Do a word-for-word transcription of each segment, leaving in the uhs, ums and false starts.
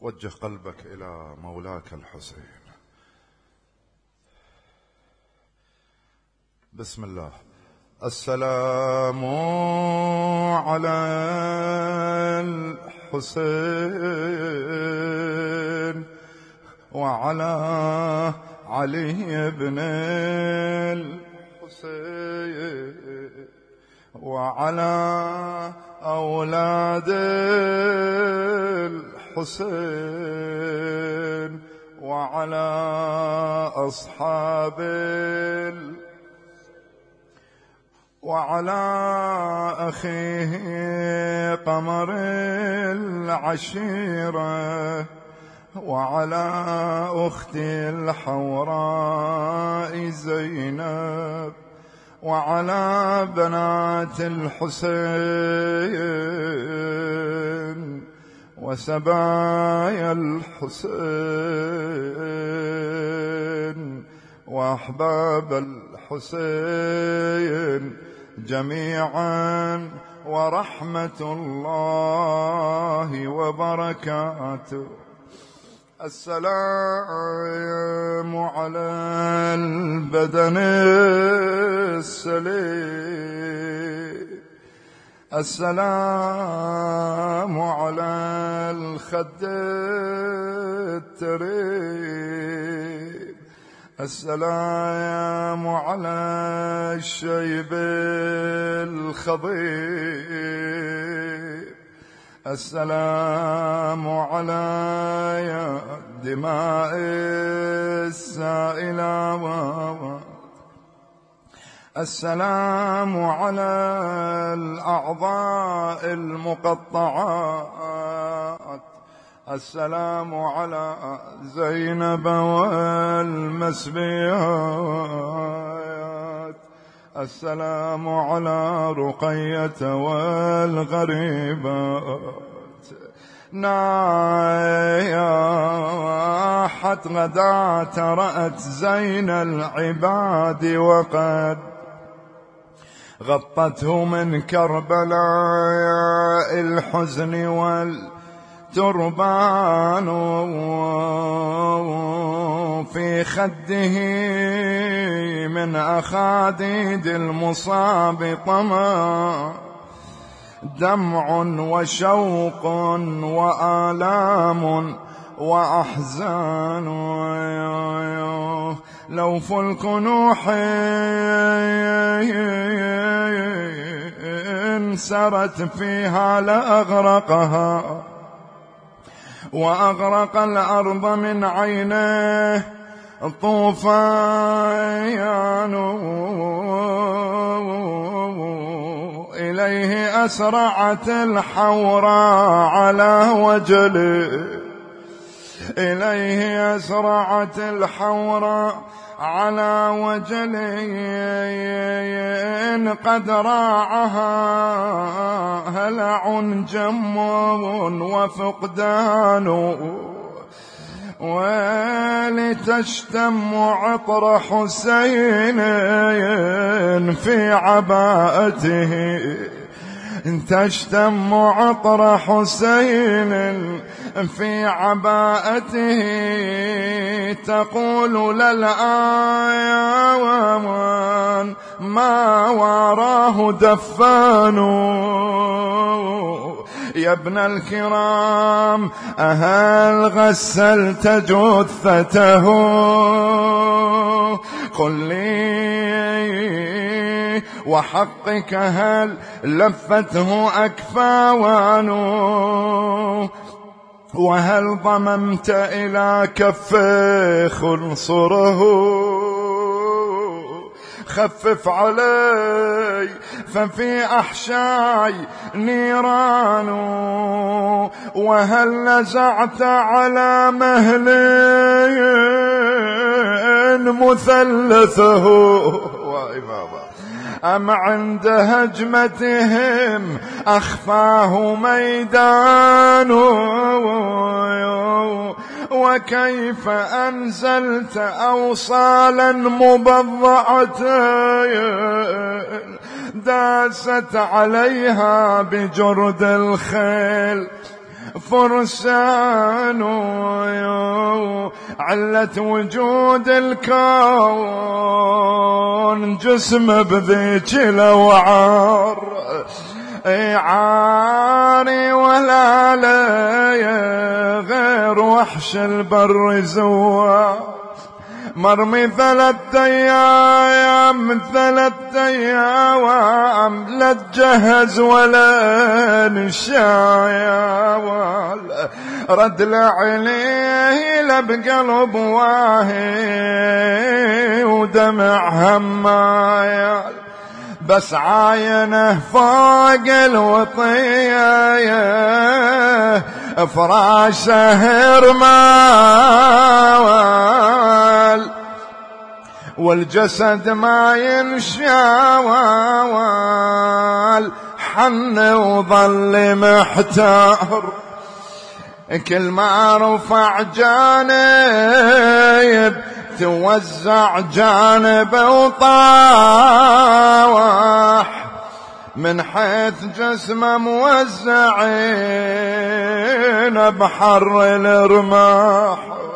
وجه قلبك إلى مولاك الحسين. بسم الله. السلام على الحسين وعلى علي بن الحسين وعلى أولاد الحسين وعلى أصحاب وعلى أخيه قمر العشيرة وعلى أختي الحوراء زينب وعلى بنات الحسين وسبايا الحسين وأحباب الحسين جميعا، ورحمة الله وبركاته. السلام على البدن السليم، السلام على الخد التريب، السلام على الشيب الخضيب، السلام على دماء السائلة، السلام على الأعضاء المقطعات، السلام على زينب والمسبيات، السلام على رقية والغريبات. نايحت غداة رأت زين العباد وقد غطته من كربلاء الحزن والتربان في خده من أخاديد المصاب طمع دمع وشوق وآلام وأحزان. لو فلك نوح سرت فيها لأغرقها وأغرق الأرض من عينه طوفان. إليه أسرعت الحوراء على وجله، إليه أسرعت الحوراء على وجله قد راعها هلع جم وفقدان. ولتشتم عطر حسين في عباءته، تشتم عطر حسين في عباءته تقول للآيان ما وراه دفان. يا ابن الكرام أهل غسلت جثته؟ قل لي وحقك هل لفته أكفاوان؟ وهل ضممت إلى كفه خنصره؟ خفف علي ففي أحشاي نيران. وهل نزعت على مهل مثلثه؟ وإماما أم عند هجمتهم أخفاه ميدان؟ وكيف أنزلت أوصالا مبضعة داست عليها بجرد الخيل فرسان علة وجود الكون جسم بذيك الأوعار عاري ولا لي غير وحش البر زوار مرمي ثلاث ايام ثلاث ايام لا تجهز ولا نشايا رد لعليه لا بقلب واهي ودمع همايا بس عاينه فوق الوطيه فراشه هرمال والجسد ما ينشاوال حن وظل محتار كل ما رفع جانب توزع جانب وطاوح من حيث جسمه موزعين بحر الرماح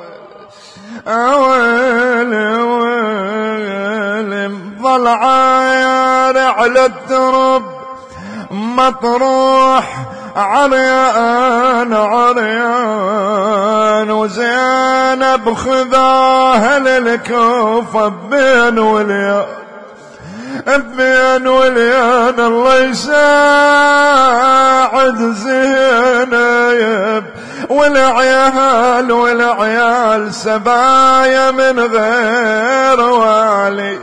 أويل ويل ظل عاير على الدرب مطروح عريان عريان وزينب خذاها للكوفة بين وليان بين وليان الله يساعد زينب والعيال والعيال سبايا من غير والي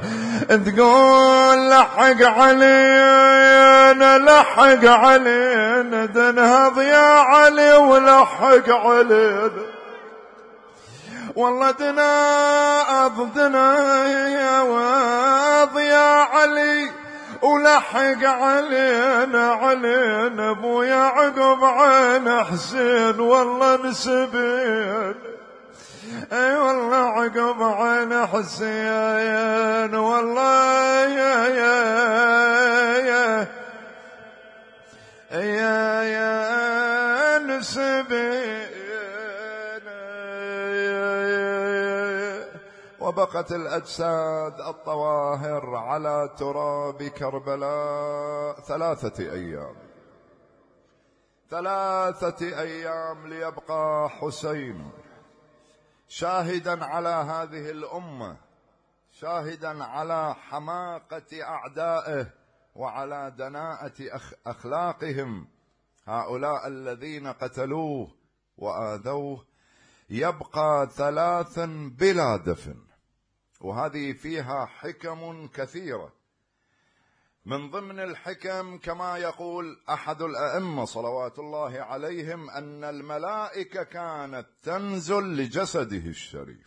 تقول لحق علينا لحق علينا دنهض يا علي ولحق علينا والله دناض دنا يا واض يا علي ولحق علينا علينا ابو يعقوب عين حسين والله نسبين اي والله عقب عين حسين والله يا يا يا يا يا نسبين وبقت الأجساد الطواهر على تراب كربلاء ثلاثة أيام ثلاثة أيام ليبقى حسين شاهدا على هذه الأمة شاهدا على حماقة أعدائه وعلى دناءة أخلاقهم هؤلاء الذين قتلوه وآذوه يبقى ثلاثا بلا دفن وهذه فيها حكم كثيرة من ضمن الحكم كما يقول أحد الأئمة صلوات الله عليهم أن الملائكة كانت تنزل لجسده الشريف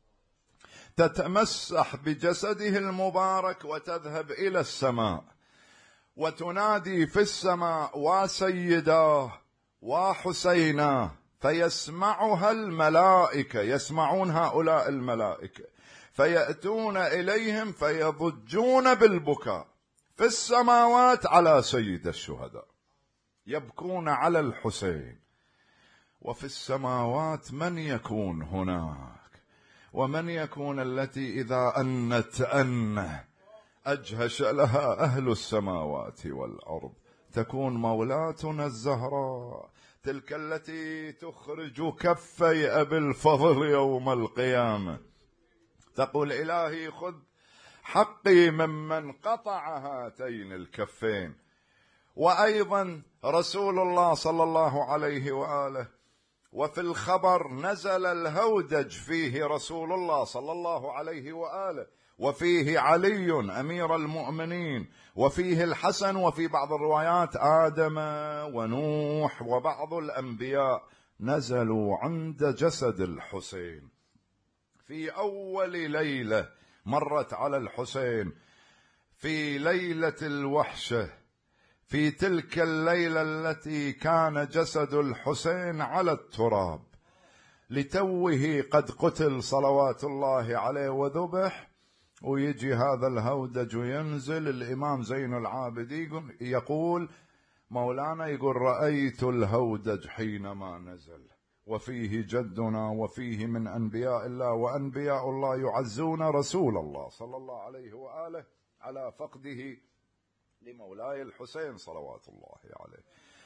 تتمسح بجسده المبارك وتذهب إلى السماء وتنادي في السماء وسيداه وحسيناه فيسمعها الملائكة يسمعون هؤلاء الملائكة فيأتون إليهم فيضجون بالبكاء في السماوات على سيد الشهداء يبكون على الحسين وفي السماوات من يكون هناك ومن يكون التي إذا أنت أنه أجهش لها أهل السماوات والأرض تكون مولاتنا الزهراء تلك التي تخرج كفي أبي الفضل يوم القيامة تقول إلهي خذ حقي ممن قطع هاتين الكفين. وأيضا رسول الله صلى الله عليه وآله وفي الخبر نزل الهودج فيه رسول الله صلى الله عليه وآله وفيه علي أمير المؤمنين وفيه الحسن وفي بعض الروايات آدم ونوح وبعض الأنبياء نزلوا عند جسد الحسين في أول ليلة مرت على الحسين في ليلة الوحشة في تلك الليلة التي كان جسد الحسين على التراب لتوه قد قتل صلوات الله عليه وذبح ويجي هذا الهودج وينزل الإمام زين العابدين يقول مولانا يقول رأيت الهودج حينما نزل وفيه جدنا وفيه من أنبياء الله، وأنبياء الله يعزون رسول الله صلى الله عليه وآله على فقده لمولاي الحسين صلوات الله عليه.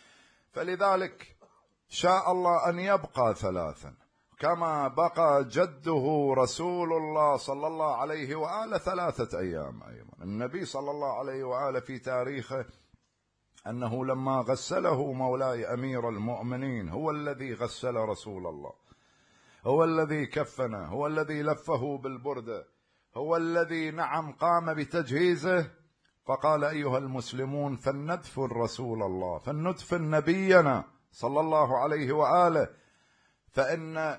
فلذلك شاء الله أن يبقى ثلاثا كما بقى جده رسول الله صلى الله عليه وآله ثلاثة أيام. أيضا النبي صلى الله عليه وآله في تاريخه أنه لما غسله مولاي أمير المؤمنين هو الذي غسل رسول الله، هو الذي كفنه، هو الذي لفه بالبردة، هو الذي نعم قام بتجهيزه. فقال أيها المسلمون فلندفن رسول الله، فلندفن نبينا صلى الله عليه وآله، فإن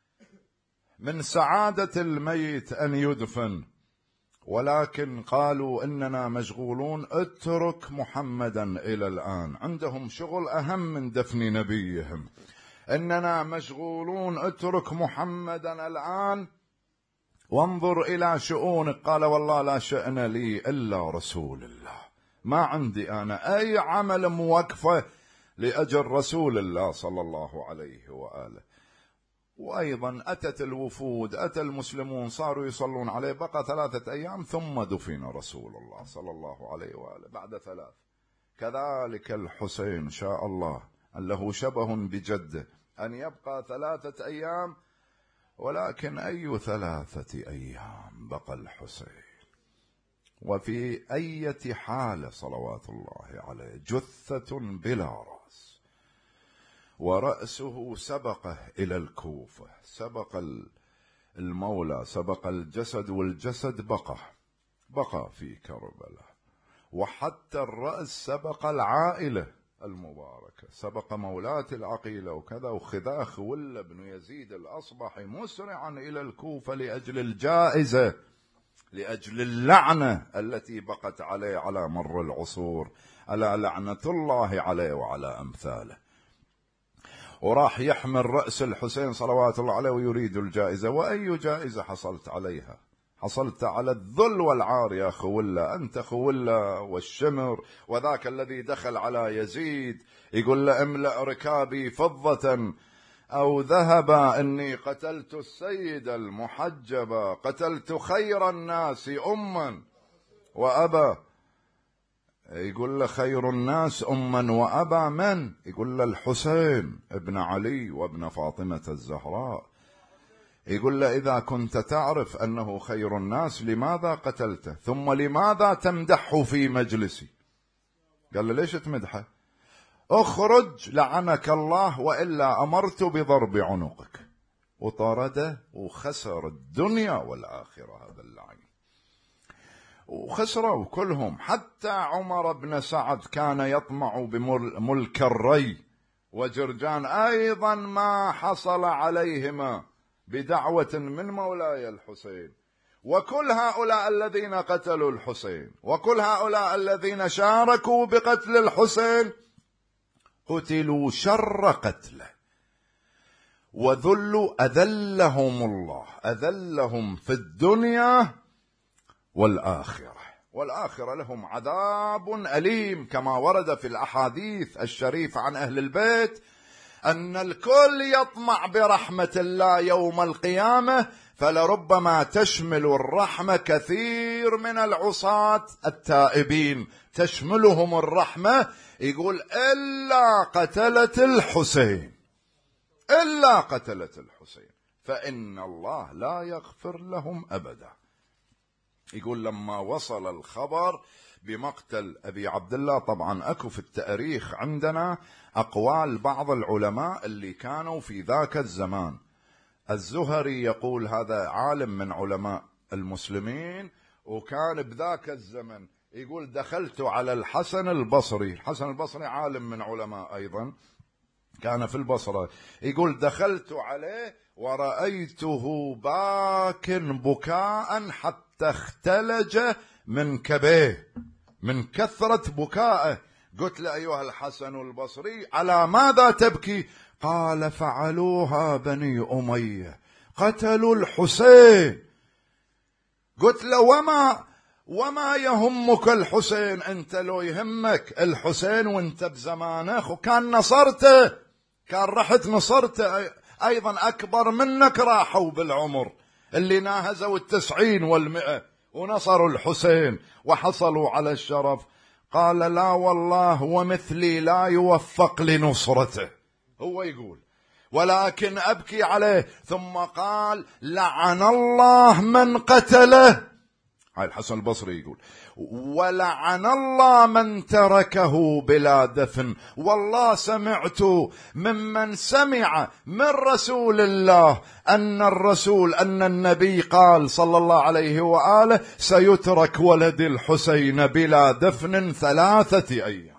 من سعادة الميت أن يدفن. ولكن قالوا إننا مشغولون، اترك محمدا إلى الآن، عندهم شغل أهم من دفن نبيهم. إننا مشغولون، اترك محمدا الآن وانظر إلى شؤونك. قال والله لا شأن لي إلا رسول الله، ما عندي أنا أي عمل موقفة لأجل رسول الله صلى الله عليه وآله. وأيضا أتت الوفود، أتى المسلمون، صاروا يصلون عليه، بقى ثلاثة أيام ثم دفن رسول الله صلى الله عليه وآله بعد ثلاث. كذلك الحسين شاء الله أن له شبه بجده أن يبقى ثلاثة أيام، ولكن أي ثلاثة أيام بقى الحسين وفي أي حال صلوات الله عليه، جثة بلا رأس ورأسه سبقه إلى الكوفة، سبق المولى، سبق الجسد، والجسد بقى بقى في كربلاء، وحتى الرأس سبق العائلة المباركة، سبق مولاة العقيلة وكذا. وخذا خولة بن يزيد الأصبحي مسرعا إلى الكوفة لأجل الجائزة، لأجل اللعنة التي بقت عليه على مر العصور، على لعنة الله عليه وعلى أمثاله. وراح يحمل رأس الحسين صلوات الله عليه ويريد الجائزة. وأي جائزة حصلت عليها؟ حصلت على الذل والعار يا خولة، أنت خولة والشمر. وذاك الذي دخل على يزيد يقول له املأ ركابي فضة أو ذهبا، إني قتلت السيد المحجبة، قتلت خير الناس أما وأبا. يقول له خير الناس أما وأبا من؟ يقول له الحسين ابن علي وابن فاطمة الزهراء. يقول له إذا كنت تعرف أنه خير الناس لماذا قتلته؟ ثم لماذا تمدحه في مجلسي؟ قال له ليش تمدحه؟ اخرج لعنك الله وإلا أمرت بضرب عنقك. وطرده وخسر الدنيا والآخرة هذا اللعين، وخسروا كلهم. حتى عمر بن سعد كان يطمع بملك الري وجرجان، أيضا ما حصل عليهما بدعوة من مولاي الحسين. وكل هؤلاء الذين قتلوا الحسين، وكل هؤلاء الذين شاركوا بقتل الحسين، قتلوا شر قتله وذلوا، أذلهم الله، أذلهم في الدنيا والآخرة. والآخرة لهم عذاب أليم، كما ورد في الأحاديث الشريفة عن أهل البيت أن الكل يطمع برحمة الله يوم القيامة، فلربما تشمل الرحمة كثير من العصاة التائبين، تشملهم الرحمة. يقول إلا قتلة الحسين، إلا قتلة الحسين فإن الله لا يغفر لهم أبدا. يقول لما وصل الخبر بمقتل أبي عبد الله، طبعا أكو في التاريخ عندنا أقوال بعض العلماء اللي كانوا في ذاك الزمان. الزهري يقول هذا عالم من علماء المسلمين وكان بذاك الزمن، يقول دخلت على الحسن البصري، الحسن البصري عالم من علماء أيضا كان في البصرة، يقول دخلت عليه ورأيته باك بكاء حتى اختلج من كبيه من كثرة بكائه. قلت له أيها الحسن البصري على ماذا تبكي؟ قال فعلوها بني أمية، قتلوا الحسين. قلت له وما وما يهمك الحسين؟ أنت لو يهمك الحسين وانت بزمانه وكان نصرته، كان رحت نصرته. أيضا أكبر منك راحوا بالعمر، اللي ناهزوا التسعين والمئة ونصروا الحسين وحصلوا على الشرف. قال لا والله ومثلي لا يوفق لنصرته. هو يقول ولكن أبكي عليه. ثم قال لعن الله من قتله. هاي الحسن البصري يقول ولعن الله من تركه بلا دفن. والله سمعت ممن سمع من رسول الله أن الرسول أن النبي قال صلى الله عليه وآله سيترك ولد الحسين بلا دفن ثلاثة أيام،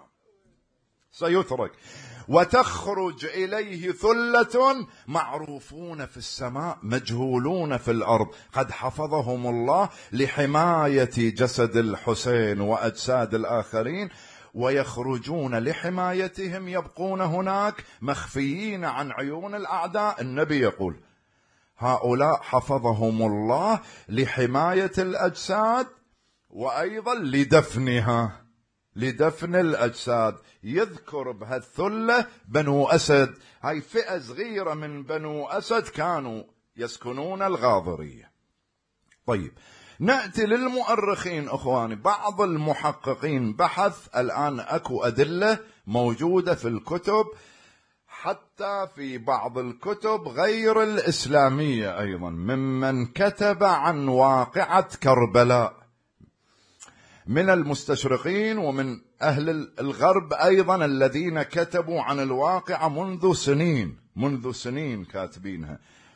سيترك، وتخرج إليه ثلة معروفون في السماء مجهولون في الأرض قد حفظهم الله لحماية جسد الحسين وأجساد الآخرين، ويخرجون لحمايتهم يبقون هناك مخفيين عن عيون الأعداء. النبي يقول هؤلاء حفظهم الله لحماية الأجساد وأيضا لدفنها، لدفن الأجساد. يذكر بهالثلة بنو أسد، هاي فئة صغيرة من بنو أسد كانوا يسكنون الغاضرية. طيب نأتي للمؤرخين أخواني. بعض المحققين بحث، الآن أكو أدلة موجودة في الكتب، حتى في بعض الكتب غير الإسلامية أيضا، ممن كتب عن واقعة كربلاء من المستشرقين ومن أهل الغرب أيضا الذين كتبوا عن الواقعة منذ سنين، منذ سنين كاتبينها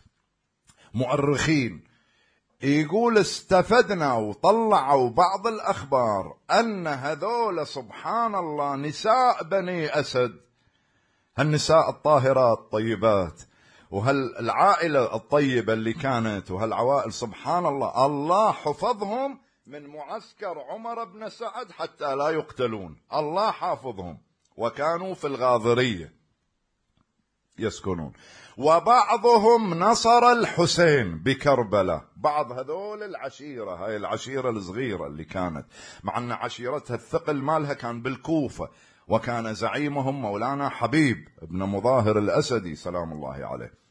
مؤرخين. يقول استفدنا وطلعوا بعض الأخبار أن هذول سبحان الله نساء بني أسد، هالنساء الطاهرات الطيبات وهالعائلة الطيبة اللي كانت وهالعوائل، سبحان الله الله حفظهم من معسكر عمر بن سعد حتى لا يقتلون، الله حافظهم، وكانوا في الغاضرية يسكنون. وبعضهم نصر الحسين بكربلاء، بعض هذول العشيرة، هاي العشيرة الصغيرة اللي كانت، مع أن عشيرتها الثقل مالها كان بالكوفة، وكان زعيمهم مولانا حبيب بن مظاهر الأسدي سلام الله عليه.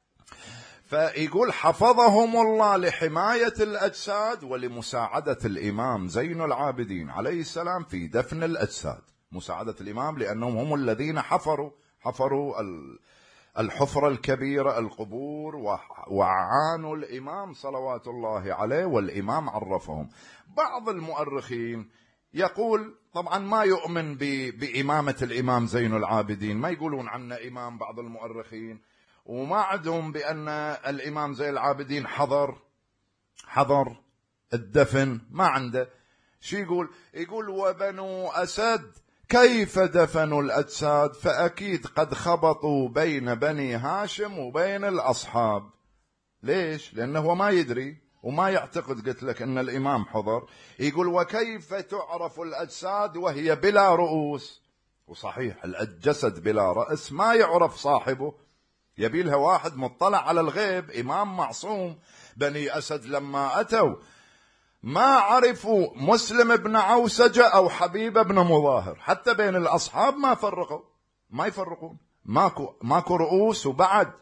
فيقول حفظهم الله لحماية الأجساد ولمساعدة الإمام زين العابدين عليه السلام في دفن الأجساد، مساعدة الإمام لأنهم هم الذين حفروا حفروا الحفرة الكبيرة القبور وعانوا الإمام صلوات الله عليه، والإمام عرفهم. بعض المؤرخين يقول طبعا ما يؤمن بإمامة الإمام زين العابدين، ما يقولون عنه إمام بعض المؤرخين، وما عندهم بأن الإمام زين العابدين حضر حضر الدفن، ما عنده. شو يقول؟ يقول وبنو أسد كيف دفنوا الأجساد؟ فأكيد قد خبطوا بين بني هاشم وبين الأصحاب. ليش؟ لأنه ما يدري وما يعتقد، قلت لك أن الإمام حضر. يقول وكيف تعرف الأجساد وهي بلا رؤوس؟ وصحيح الجسد بلا رأس ما يعرف صاحبه، يبي لها واحد مطلع على الغيب، إمام معصوم. بني أسد لما أتوا ما عرفوا مسلم بن عوسجة أو حبيب بن مظاهر، حتى بين الأصحاب ما فرقوا، ما يفرقون، ماكو, ماكو رؤوس. وبعد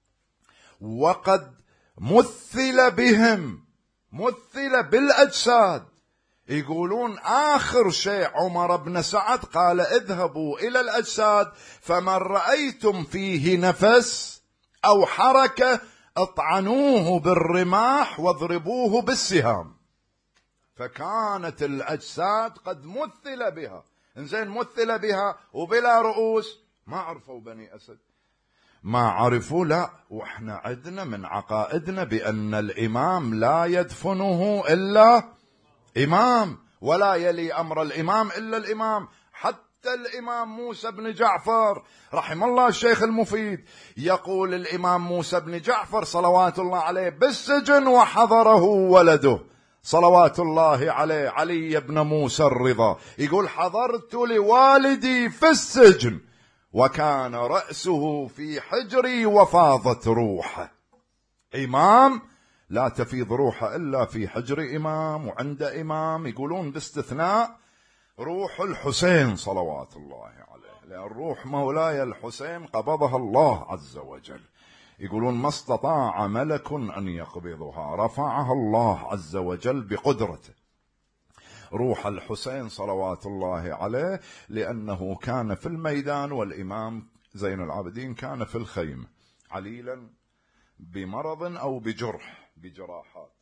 وقد مثل بهم، مثل بالأجساد. يقولون آخر شيء عمر بن سعد قال اذهبوا إلى الأجساد فمن رأيتم فيه نفس أو حركة اطعنوه بالرماح واضربوه بالسهام. فكانت الأجساد قد مثل بها، إنزين مثل بها وبلا رؤوس. ما عرفوا بني أسد، ما عرفوا. لا، وإحنا عندنا من عقائدنا بأن الإمام لا يدفنه إلا إمام، ولا يلي أمر الإمام إلا الإمام. حتى الإمام موسى بن جعفر رحم الله الشيخ المفيد يقول الإمام موسى بن جعفر صلوات الله عليه بالسجن وحضره ولده صلوات الله عليه علي بن موسى الرضا، يقول حضرت لوالدي في السجن وكان رأسه في حجري وفاضت روحه. إمام لا تفيض روحه إلا في حجر إمام وعند إمام، يقولون باستثناء روح الحسين صلوات الله عليه، لأن روح مولاي الحسين قبضها الله عز وجل. يقولون ما استطاع ملك أن يقبضها، رفعها الله عز وجل بقدرته. روح الحسين صلوات الله عليه، لأنه كان في الميدان والإمام زين العابدين كان في الخيمة عليلا بمرض أو بجرح بجراحات.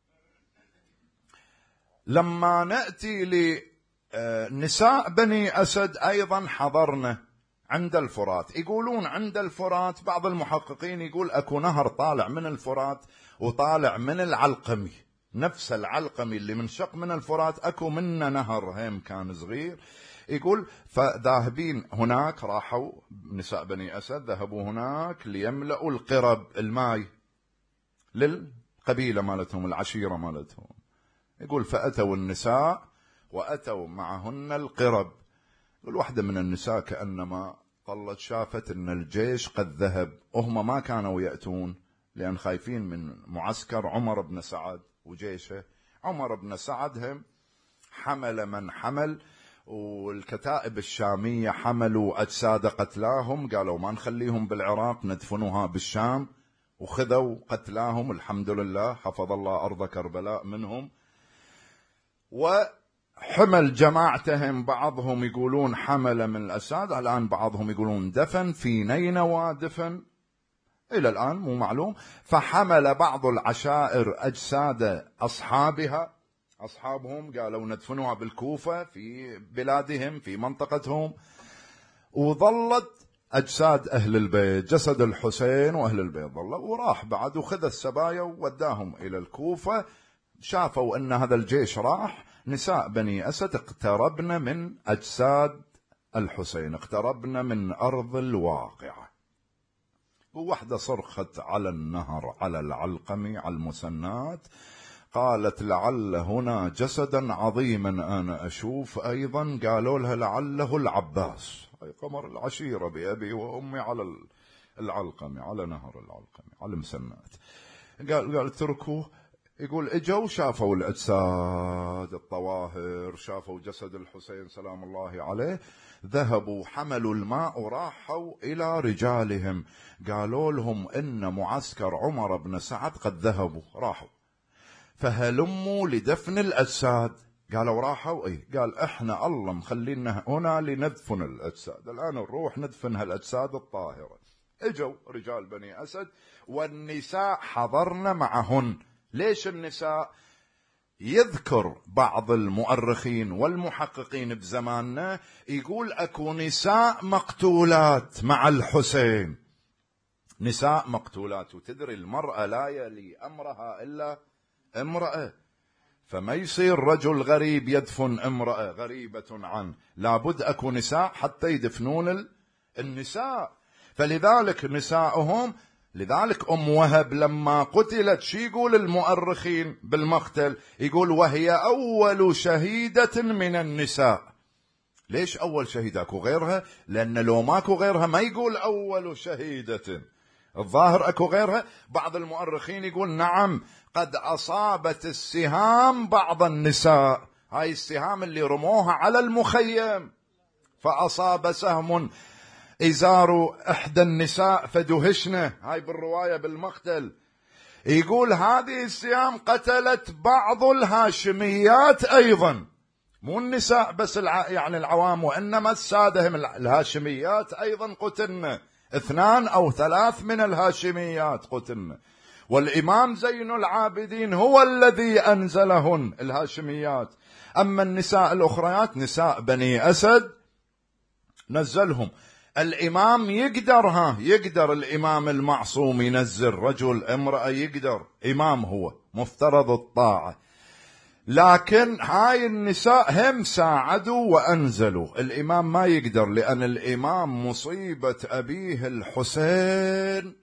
لما نأتي لنساء بني أسد أيضا حضرنا عند الفرات. يقولون عند الفرات بعض المحققين يقول أكو نهر طالع من الفرات وطالع من العلقمي، نفس العلقمي اللي منشق من الفرات أكو منه نهر هم كان صغير. يقول فذاهبين هناك، راحوا نساء بني أسد ذهبوا هناك ليملأوا القرب الماء للقبيلة مالتهم العشيرة مالتهم. يقول فأتوا النساء وأتوا معهن القرب. يقول واحدة من النساء كأنما طلت شافت أن الجيش قد ذهب، وهم ما كانوا يأتون لأن خايفين من معسكر عمر بن سعد وجيشه. عمر بن سعد هم حمل من حمل، والكتائب الشامية حملوا أجساد قتلاهم، قالوا ما نخليهم بالعراق ندفنوها بالشام، وخذوا قتلاهم الحمد لله حفظ الله أرض كربلاء منهم. وحمل جماعتهم بعضهم يقولون حمل من الأساد، الآن بعضهم يقولون دفن في نينوى، دفن إلى الآن مو معلوم. فحمل بعض العشائر أجساد أصحابها أصحابهم، قالوا ندفنوها بالكوفة في بلادهم في منطقتهم، وظلت أجساد أهل البيت جسد الحسين وأهل البيت ظلوا، وراح بعد وخذ السبايا ووداهم إلى الكوفة. شافوا أن هذا الجيش راح، نساء بني أسد اقتربن من أجساد الحسين، اقتربن من أرض الواقعة. ووحدة صرخت على النهر على العلقمي على المسنات، قالت لعل هنا جسدا عظيما أنا أشوف أيضا. قالوا لها لعله العباس، أي قمر العشيرة بأبي وأمي، على العلقمي على نهر العلقمي على المسنات. قال قال اتركوه. يقول اجوا شافوا الأجساد الطواهر، شافوا جسد الحسين سلام الله عليه، ذهبوا حملوا الماء وراحوا إلى رجالهم، قالوا لهم إن معسكر عمر بن سعد قد ذهبوا راحوا، فهلموا لدفن الأجساد. قالوا راحوا اي، قال احنا الله مخلينا هنا لندفن الأجساد، الآن نروح ندفن هالأجساد الطاهرة. اجوا رجال بني أسد والنساء حضرنا معهن. ليش النساء؟ يذكر بعض المؤرخين والمحققين بزماننا يقول اكو نساء مقتولات مع الحسين، نساء مقتولات، وتدري المرأة لا يلي أمرها إلا امرأة، فما يصير رجل غريب يدفن امرأة غريبة عنه، لابد أكو نساء حتى يدفنون النساء. فلذلك نساؤهم، لذلك أم وهب لما قتلت شي يقول المؤرخين بالمقتل؟ يقول وهي أول شهيدة من النساء. ليش أول شهيدة؟ أكو غيرها؟ لأن لو ماكو غيرها ما يقول أول شهيدة، الظاهر أكو غيرها. بعض المؤرخين يقول نعم قد أصابت السهام بعض النساء، هاي السهام اللي رموها على المخيم، فأصاب سهم إزار إحدى النساء فدهشنا، هاي بالرواية بالمقتل. يقول هذه السهام قتلت بعض الهاشميات أيضا، مو النساء بس الع... يعني العوام، وإنما السادة هم الهاشميات أيضا قتلنا، اثنان أو ثلاث من الهاشميات قتلنا، والإمام زين العابدين هو الذي أنزلهن الهاشميات. أما النساء الأخريات نساء بني أسد نزلهم. الإمام يقدر، ها يقدر الإمام المعصوم ينزل رجل امرأة، يقدر، إمام هو مفترض الطاعة، لكن هاي النساء هم ساعدوا وأنزلوا، الإمام ما يقدر، لأن الإمام مصيبة أبيه الحسين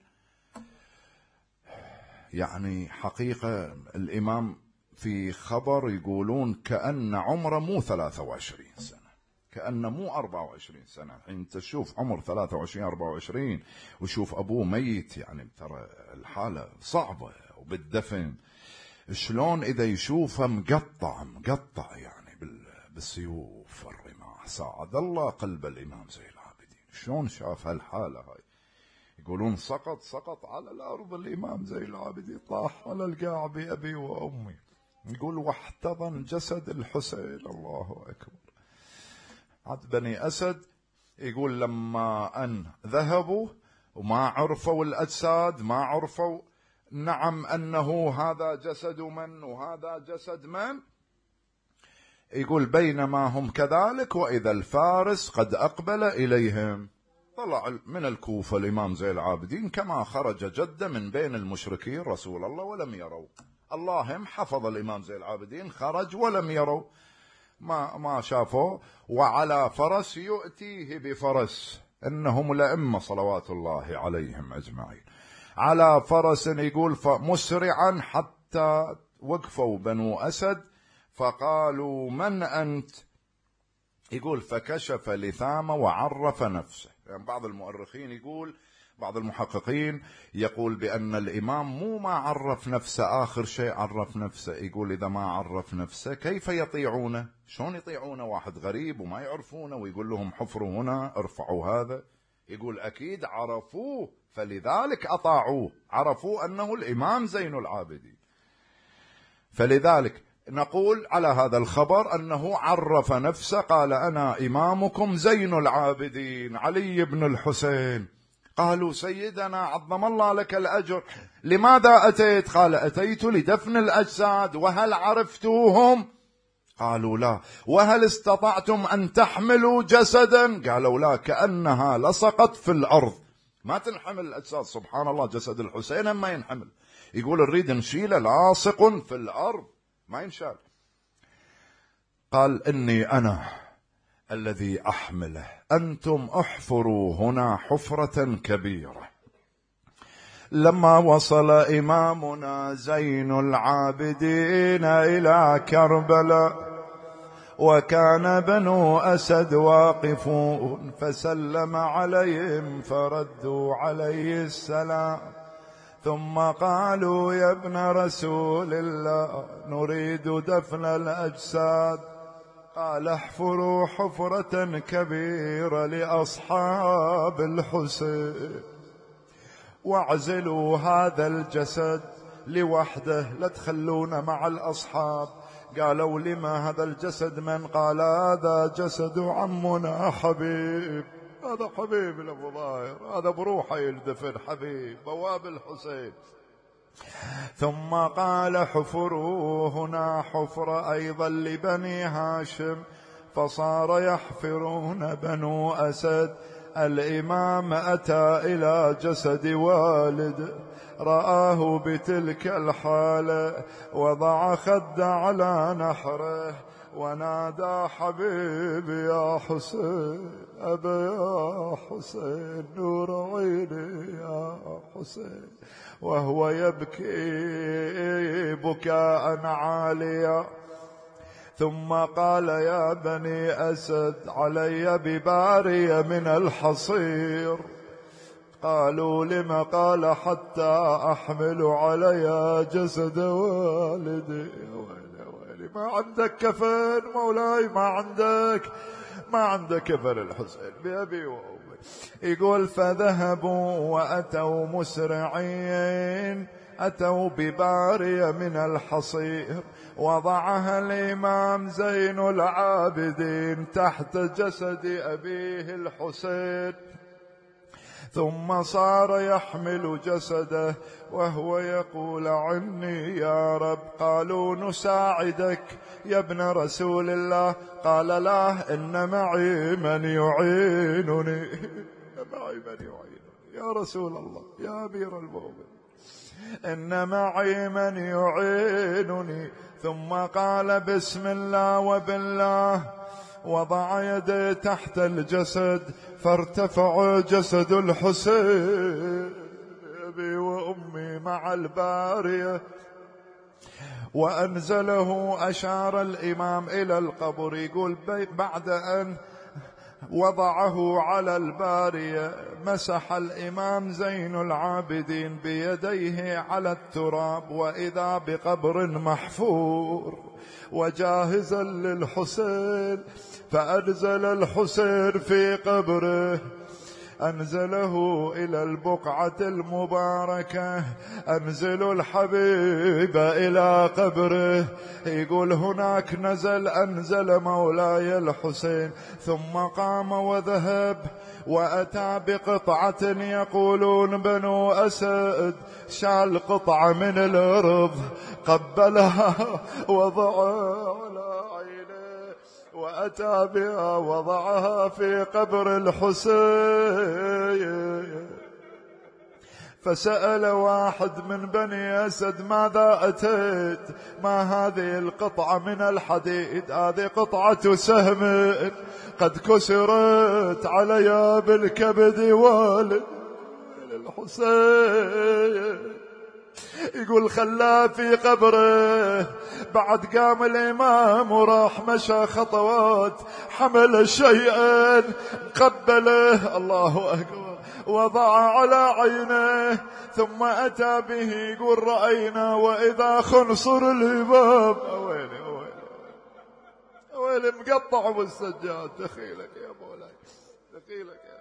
يعني حقيقة. الإمام في خبر يقولون كأن عمره مو ثلاثة وعشرين سنة، كأنه مو أربعة وعشرين سنة. الحين تشوف عمر ثلاثة وعشرين أربعة وعشرين وشوف أبوه ميت، يعني ترى الحالة صعبة وبالدفن، شلون إذا يشوفه مقطع مقطع يعني بالسيوف والرماح. ساعد الله قلب الإمام زين العابدين، شلون شاف هالحالة هاي. يقولون سقط سقط على الأرض الإمام زين العابدين، طاح على القاع بأبي وأمي. يقول واحتضن جسد الحسين. الله أكبر. عاد بني أسد يقول لما أن ذهبوا وما عرفوا الأجساد، ما عرفوا نعم أنه هذا جسد من وهذا جسد من، يقول بينما هم كذلك وإذا الفارس قد أقبل إليهم. طلع من الكوفة الإمام زين العابدين كما خرج جدة من بين المشركين رسول الله ولم يروا. اللهم حفظ الإمام زين العابدين، خرج ولم يروا، ما ما شافوا. وعلى فرس يؤتيه بفرس، إنهم الأئمة صلوات الله عليهم أجمعين. على فرس يقول فمسرعا حتى وقفوا بنو أسد فقالوا من أنت؟ يقول فكشف لثامة وعرف نفسه. يعني بعض المؤرخين يقول، بعض المحققين يقول بأن الإمام مو ما عرف نفسه آخر شيء عرف نفسه. يقول إذا ما عرف نفسه كيف يطيعونه؟ شلون يطيعونه واحد غريب وما يعرفونه ويقول لهم حفروا هنا ارفعوا هذا؟ يقول أكيد عرفوه فلذلك أطاعوه، عرفوا أنه الإمام زين العابدين. فلذلك نقول على هذا الخبر أنه عرف نفسه، قال أنا إمامكم زين العابدين علي بن الحسين. قالوا سيدنا عظم الله لك الأجر، لماذا أتيت؟ قال أتيت لدفن الأجساد. وهل عرفتوهم؟ قالوا لا. وهل استطعتم أن تحملوا جسدا؟ قالوا لا، كأنها لصقت في الأرض، ما تنحمل الأجساد. سبحان الله، جسد الحسين ما ينحمل. يقول نريد نشيله لاصق في الأرض ما ينشال. قال إني أنا الذي أحمله، أنتم احفروا هنا حفرة كبيرة. لما وصل إمامنا زين العابدين إلى كربلاء وكان بنو أسد واقفون فسلم عليهم فردوا عليه السلام، ثم قالوا يا ابن رسول الله نريد دفن الأجساد. قال احفروا حفرة كبيرة لأصحاب الحسين واعزلوا هذا الجسد لوحده، لا تخلونا مع الأصحاب. قالوا لما هذا الجسد من؟ قال هذا جسد عمنا حبيب، هذا حبيب الأبو ظاهر، هذا بروحه يلدفن، حبيب بواب الحسين. ثم قال حفروا هنا حفرة أيضا لبني هاشم، فصار يحفرون بنو أسد. الإمام أتى إلى جسد والد، رآه بتلك الحالة، وضع خد على نحره ونادى حبيبي يا حسين، أبا يا حسين نور عيني يا حسين، وهو يبكي بكاء عاليا. ثم قال يا بني أسد علي ببارية من الحصير. قالوا لما؟ قال حتى أحمل علي جسد والدي. ويلي ويلي، ما عندك كفن مولاي، ما عندك ما عندك كفن الحسين بأبي وأمي. يقول فذهبوا وأتوا مسرعين، أتوا ببارية من الحصير، وضعها الإمام زين العابدين تحت جسد أبيه الحسين. ثم صار يحمل جسده وهو يقول عني يا رب. قالوا نساعدك يا ابن رسول الله. قال لا، إن معي من يعينني، معي من يعينني يا رسول الله يا أمير المؤمنين، إن معي من يعينني. ثم قال بسم الله وبالله، وضع يديه تحت الجسد فارتفع جسد الحسين أبي وأمي مع البارية وأنزله. أشار الإمام إلى القبر. يقول بعد أن وضعه على البارية مسح الإمام زين العابدين بيديه على التراب، وإذا بقبر محفور وجاهزا للحسين، فأنزل الحسين في قبره، أنزله إلى البقعة المباركة، أنزلوا الحبيب إلى قبره. يقول هناك نزل أنزل مولاي الحسين، ثم قام وذهب وأتى بقطعة يقولون بنو أسد، شال قطعة من الأرض قبلها وضعها على عينه، وأتى بها وضعها في قبر الحسين. فسأل واحد من بني أسد ماذا أتيت؟ ما هذه القطعة من الحديد؟ هذه قطعة سهم قد كسرت علي بالكبد والد الحسين. يقول خلاه في قبره. بعد قام الإمام وراح مشى خطوات، حمل شيئا قبله، الله أكبر، وضع على عينه، ثم أتى به. يقول رأينا وإذا خنصر الإمام، أويلي أويلي أويلي مقطع بالسجاد. دخيلك يا مولاي، دخيلك يا.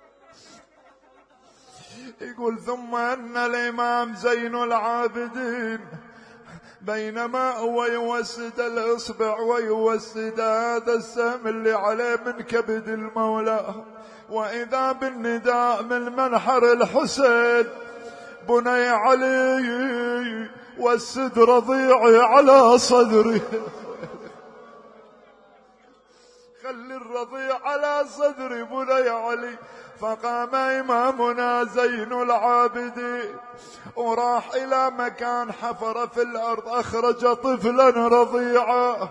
يقول ثم أن الإمام زين العابدين بينما هو يوسد الإصبع ويوسد هذا السهم اللي عليه من كبد المولى، وإذا بالنداء من منحر الحسين، بني علي وسد رضيعي على صدري، خلي الرضيع على صدري بني علي. فقام إمامنا زين العابدين وراح إلى مكان حفر في الأرض، أخرج طفلا رضيعا.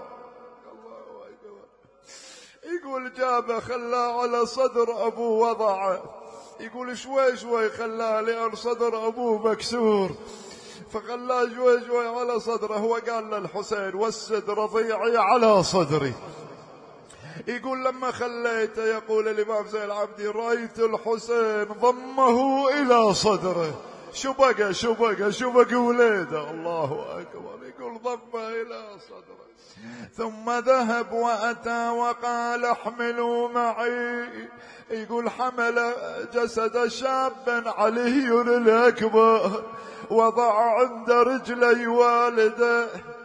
يقول جابه خلاه على صدر أبوه وضعه. يقول شوي شوي خلاه لأن صدر أبوه مكسور، فخلاه شوي شوي على صدره. هو قال للحسين وسد رضيعي على صدري. يقول لما خليته، يقول الإمام زين العابدين، رأيت الحسين ضمه إلى صدره. شو بقى شو بقى شو بقى وليده، الله أكبر. يقول ضمه إلى صدره، ثم ذهب وأتى وقال احملوا معي. يقول حمل جسد شاب علي الأكبر، وضع عند رجلي والده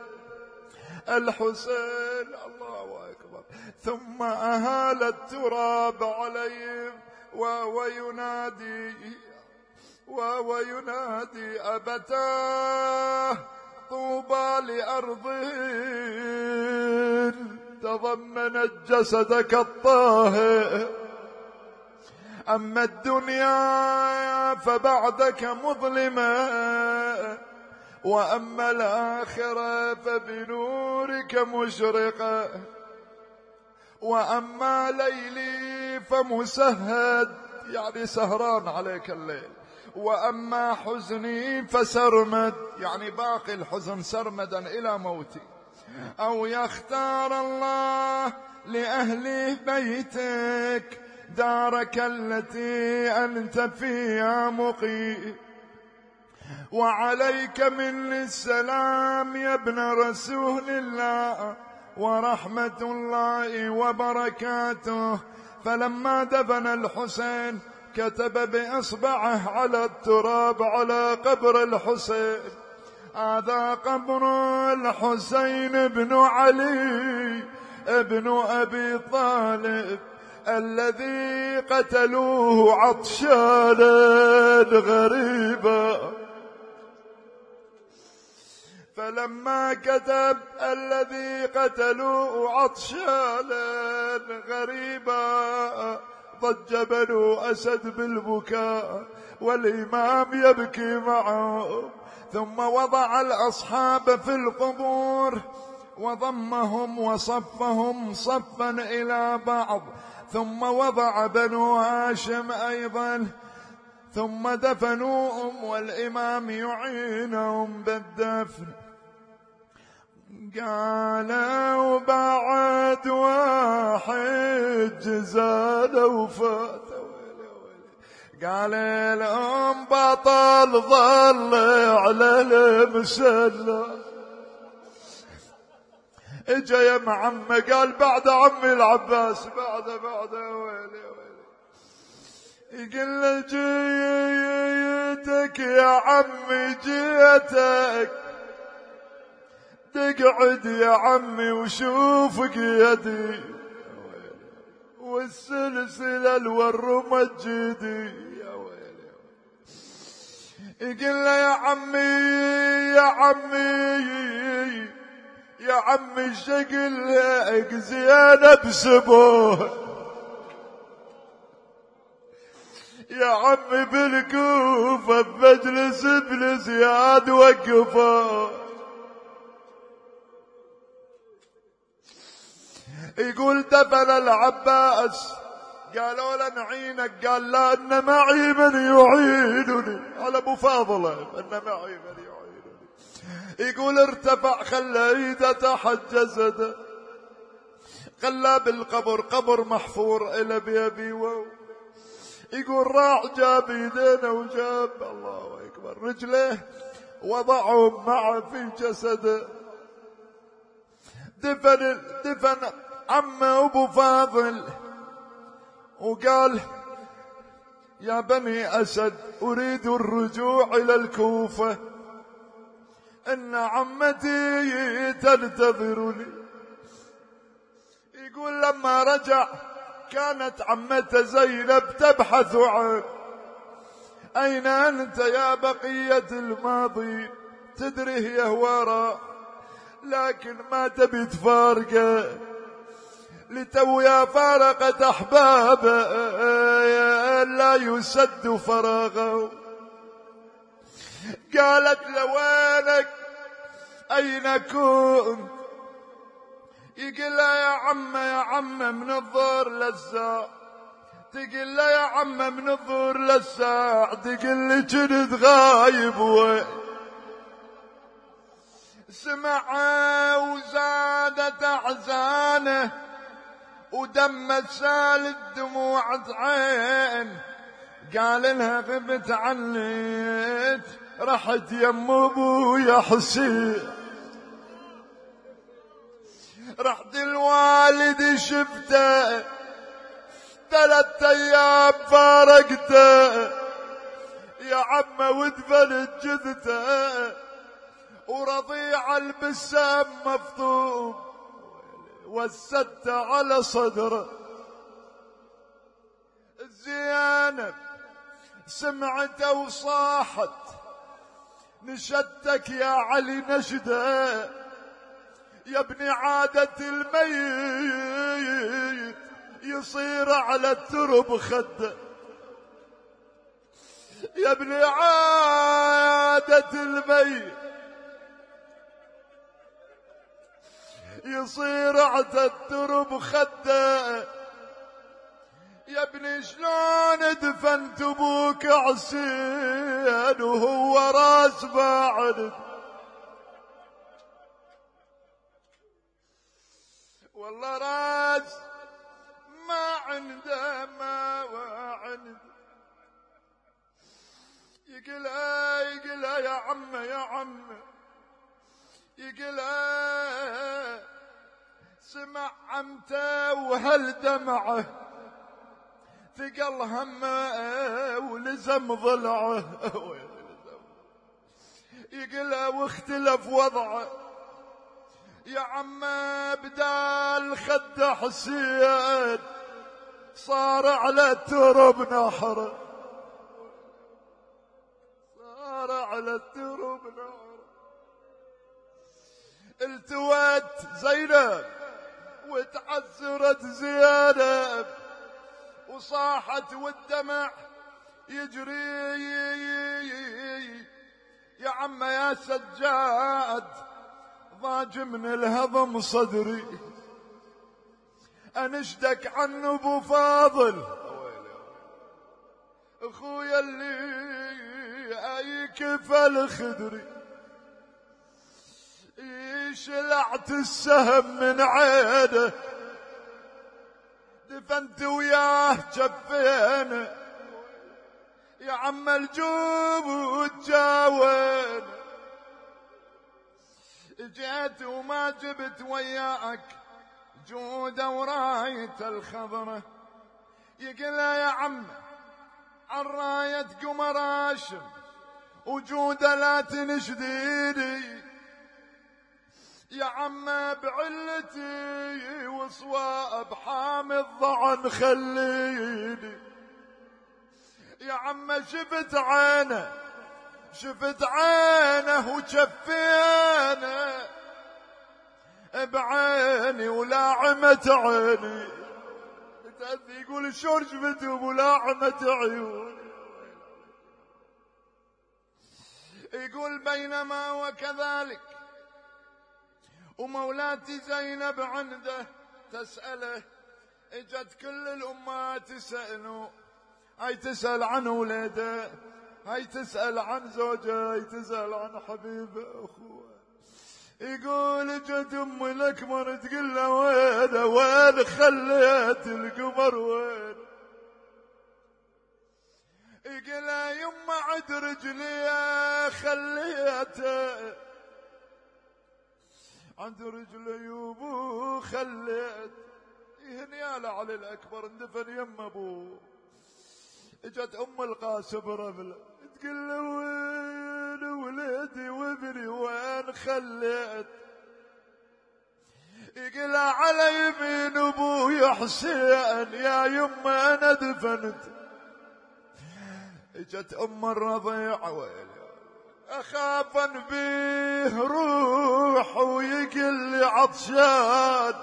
الحسين، الله أكبر، ثم أهال التراب عليهم وينادي وينادي أبتاه طوبى لأرض تضمنت جسدك الطاهر، أما الدنيا فبعدك مظلمة، وأما الآخرة فبنورك مشرقة، وأما ليلي فمسهد، يعني سهران عليك الليل، وأما حزني فسرمد، يعني باقي الحزن سرمدا إلى موتي. أو يختار الله لأهل بيتك دارك التي أنت فيها مقيم، وعليك مني السلام يا ابن رسول الله ورحمة الله وبركاته. فلما دفن الحسين كتب بإصبعه على التراب على قبر الحسين: هذا قبر الحسين بن علي ابن أبي طالب الذي قتلوه عطشانا غريبا. فلما كتب الذي قتلوه عطشانا غريبا ضج بنو أسد بالبكاء، والإمام يبكي معهم. ثم وضع الأصحاب في القبور وضمهم وصفهم صفا إلى بعض، ثم وضع بنو هاشم أيضا، ثم دفنوهم والإمام يعينهم بالدفن. قالوا بعد واحد جزال وفات، قال الأم بطل ظل على المسلة. اجا يا عمه قال بعد عمي العباس بعد بعد ويلي ويلي. يقول له جيتك يا عمي جيتك تقعد يا عمي وشوف قيدي والسلسلة الور مجدي يا ويلي. يقول له يا عمي يا عمي يا عمي شقلك زينة بسبوه يا عمي بالكوفة بمجلس ابن زياد وقفه. يقول دفن العباس قالوا له نعينك قال لا ان معي من يعينني على ابو فاضله ان معي من يعينني. يقول ارتفع خلى ايده تحت جسده خلاه بالقبر قبر محفور الى بيبي وو. يقول راح جاب يدينا وجاب الله اكبر رجليه وضعهم معه في جسده. دفن دفن عمه ابو فاضل وقال يا بني اسد اريد الرجوع الى الكوفه ان عمتي تنتظرني. يقول لما رجع كانت عمته زينب تبحث عنه اين انت يا بقيه الماضي تدري هي وراء لكن ما تبي تفارقه لتويا فارقت أحبابه لا يسد فراغه. قالت لوينك أين كنت؟ يقول له يا عم يا عم من الظهر للساعة. تقول له يا عم من الظهر للساعة. تقول لي كنت غايب وين؟ سمع وزادت أحزانه ودم سال الدموع عين. قال لها غبت عنيت رحت يم ابويا حسين. رحت الوالد شفته ثلاث ايام فارقته يا عم ودفنت جثته ورضيع البسام مفطوم وسدت على صدره. زينب سمعت وصاحت نشدتك يا علي نشده يا ابني عادة الميت يصير على الترب خده. يا ابني عادة الميت يصير على الترب خده. يا ابني شلون دفنت ابوك عسين وهو راس بعد؟ والله راس ما عنده ما عنده. يقلها يقلها يا عم يا عم يقلها سمع عمته وهل دمعه ثقل همه ولزم ضلعه. يقلها واختلف وضعه يا عم بدال خد حسين صار على الترب نحره. صار على الترب نحره. التوت زينب وتعذرت زينب وصاحت والدمع يجري يا عم يا سجاد ضاج من الهضم صدري انشدك عن ابو فاضل اخويا اللي ايكف الخدري شلعت السهم من عينه دفنت وياه جفينه يا عم الجوب وتجاون، جيت وما جبت وياك جودة وراية الخضرة. يقول يا عم عن راية قمر هاشم وجودة لا تنشديني، يا عم بعلتي وصواب حامي الضعن خليني. يا عم شفت عينه شفت عينه وشفينه بعيني ولاعمة عيني، تأذي يقول شلون شفته ولاعمة عيوني. يقول بينما وكذلك ومولاتي زينب عنده تسأله، اجت كل الأمات تسأله، هاي تسأل عن ولده، هاي تسأل عن زوجه، هاي تسأل عن حبيبه أخوه. يقول اجت أم الأكبر تقول له وين وين خليت القمر وين؟ يقول له يما عد رجلي خليته، عند رجلي يوبو خليت. يهنياله علي الأكبر اندفن يم أبوه. اجت أم القاسم رملة تقول له وين ولدي وابني وين خليت؟ يقول على يمين أبوي حسين يا يما أنا دفنت. اجت أم الرضيع ويلي أخاف بيه روح ويقل لي عطشان،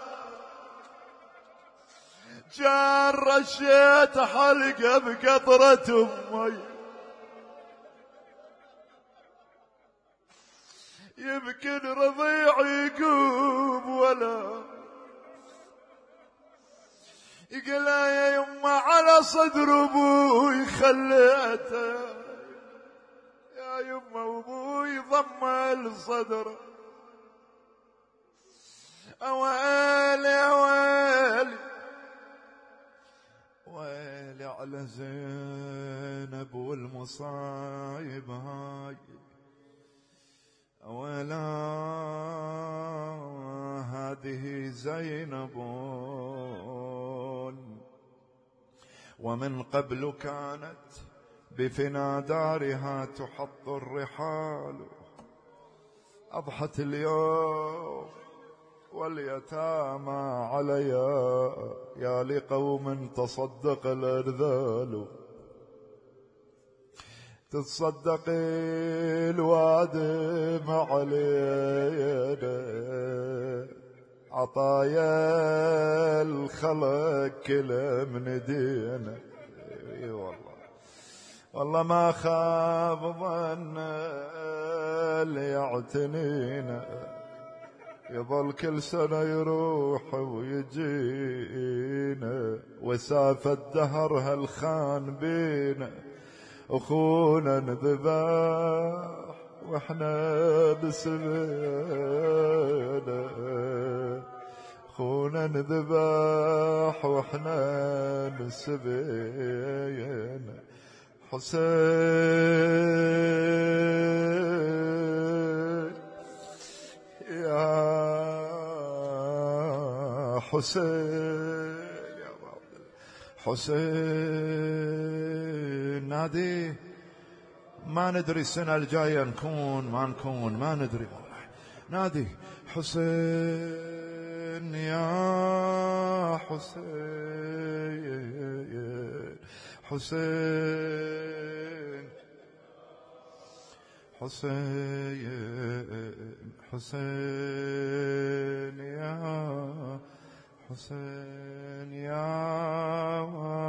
جار رشيت حلقه بقطرة أمي، يمكن رضيع يقوم ولا. يقول يا يما على صدر أبوي خليته، يا يما أبوي ضم الصدر. أويلي أويلي ويلي على زينب والمصايب هاي، أولا هذه زينب ومن قبل كانت بفنا دارها تحط الرحال، أضحت اليوم واليتامى عليا، يا لقوم تصدق الأرذال. تتصدق الوادم علينا عطايا الخلق كله من دينا. اي والله والله ما خاب ظن اللي يعتنينا، يظل كل سنة يروح ويجينا، وسافة الدهر هالخان بينا، أخونا نذبح وإحنا نسبينا، أخونا نذبح وإحنا نسبينا. حسين يا حسين يا حسين نادي، ما ندري السنة الجاية نكون ما نكون ما ندري والله. نادي حسين يا حسين، حسين حسين حسين يا حسين يا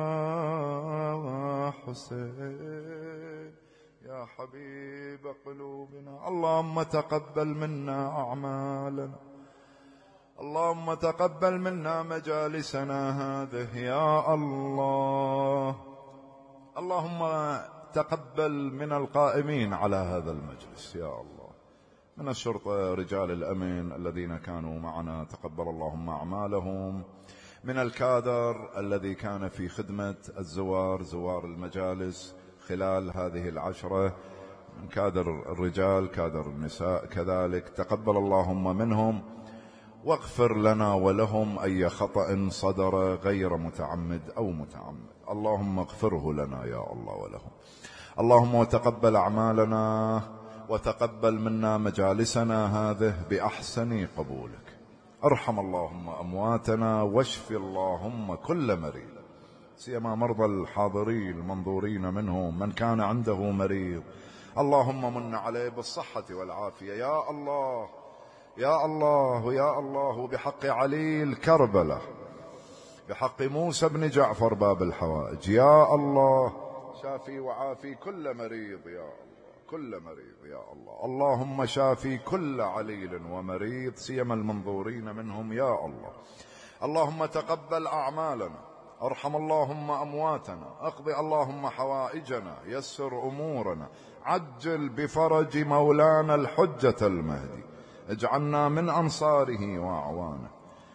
حسين يا حبيب قلوبنا. اللهم تقبل منا أعمالنا، اللهم تقبل منا مجالسنا هذه يا الله. اللهم تقبل من القائمين على هذا المجلس يا الله، من الشرطة رجال الأمن الذين كانوا معنا تقبل اللهم أعمالهم، من الكادر الذي كان في خدمة الزوار زوار المجالس خلال هذه العشرة، من كادر الرجال كادر النساء كذلك. تقبل اللهم منهم، واغفر لنا ولهم أي خطأ صدر غير متعمد أو متعمد. اللهم اغفره لنا يا الله ولهم. اللهم وتقبل أعمالنا، وتقبل منا مجالسنا هذه بأحسن قبولك. ارحم اللهم أمواتنا، واشف اللهم كل مريض، سيما مرضى الحاضرين المنظورين منهم، من كان عنده مريض اللهم من عليه بالصحة والعافية يا الله يا الله يا الله، بحق علي الكربلة، بحق موسى بن جعفر باب الحوائج يا الله، شافي وعافي كل مريض يا الله، كل مريض يا الله. اللهم شافي كل عليل ومريض، سيما المنظورين منهم يا الله. اللهم تقبل أعمالنا، ارحم اللهم أمواتنا، اقضي اللهم حوائجنا، يسر أمورنا، عجل بفرج مولانا الحجة المهدي، اجعلنا من أنصاره وأعوانه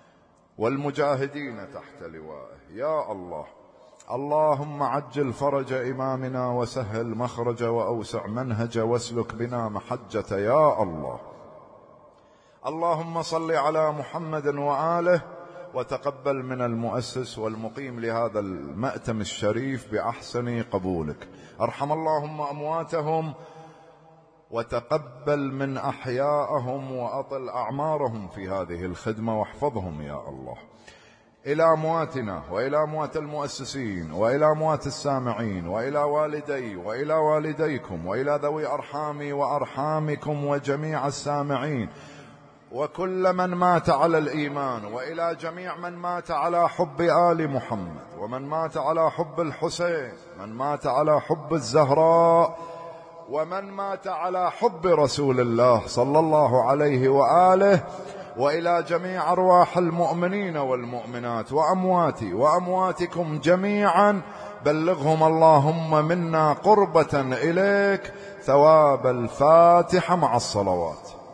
والمجاهدين تحت لوائه يا الله. اللهم عجل فرج إمامنا، وسهل مخرج، وأوسع منهج، واسلك بنا محجة يا الله. اللهم صل على محمد وآله، وتقبل من المؤسس والمقيم لهذا المأتم الشريف بأحسن قبولك. ارحم اللهم أمواتهم، وتقبل من أحياءهم، وأطل أعمارهم في هذه الخدمة، واحفظهم يا الله. إلى أمواتنا، وإلى أموات المؤسسين، وإلى أموات السامعين، وإلى والدي، وإلى والديكم، وإلى ذوي أرحامي وأرحامكم، وجميع السامعين، وكل من مات على الإيمان، وإلى جميع من مات على حب آل محمد، ومن مات على حب الحسين، من مات على حب الزهراء، ومن مات على حب رسول الله صلى الله عليه وآله، وإلى جميع أرواح المؤمنين والمؤمنات، وأمواتي وأمواتكم جميعا، بلغهم اللهم منا قربة إليك ثواب الفاتحة مع الصلوات.